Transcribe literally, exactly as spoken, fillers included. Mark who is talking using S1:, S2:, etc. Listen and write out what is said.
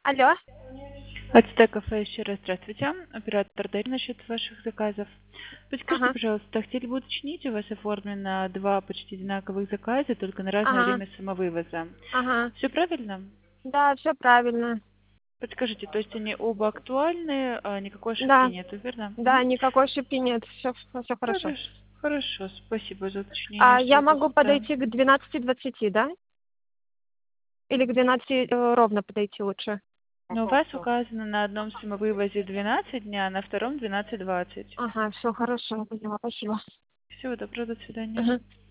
S1: Алло.
S2: Ацтек кафе, еще раз здравствуйте. Оператор Дарья насчет ваших заказов. Подскажите,
S1: Ага.
S2: пожалуйста, хотели бы уточнить, у вас оформлено два почти одинаковых заказа, только на разное
S1: Ага.
S2: время самовывоза.
S1: Ага.
S2: Все правильно?
S1: Да, все правильно.
S2: Подскажите, то есть они оба актуальны, а никакой ошибки
S1: Да.
S2: нету, верно?
S1: Да,
S2: Мгм.
S1: никакой ошибки нет. Все, все хорошо.
S2: Хорошо, хорошо, спасибо за уточнение,
S1: А я
S2: все
S1: могу
S2: это.
S1: подойти к двенадцати двадцати, да? Или к двенадцати э, ровно подойти лучше?
S2: Но у вас указано на одном самовывозе двенадцать дня, а на втором двенадцать двадцать.
S1: Ага, все хорошо, поняла, спасибо.
S2: Всего доброго, до свидания.
S1: Ага.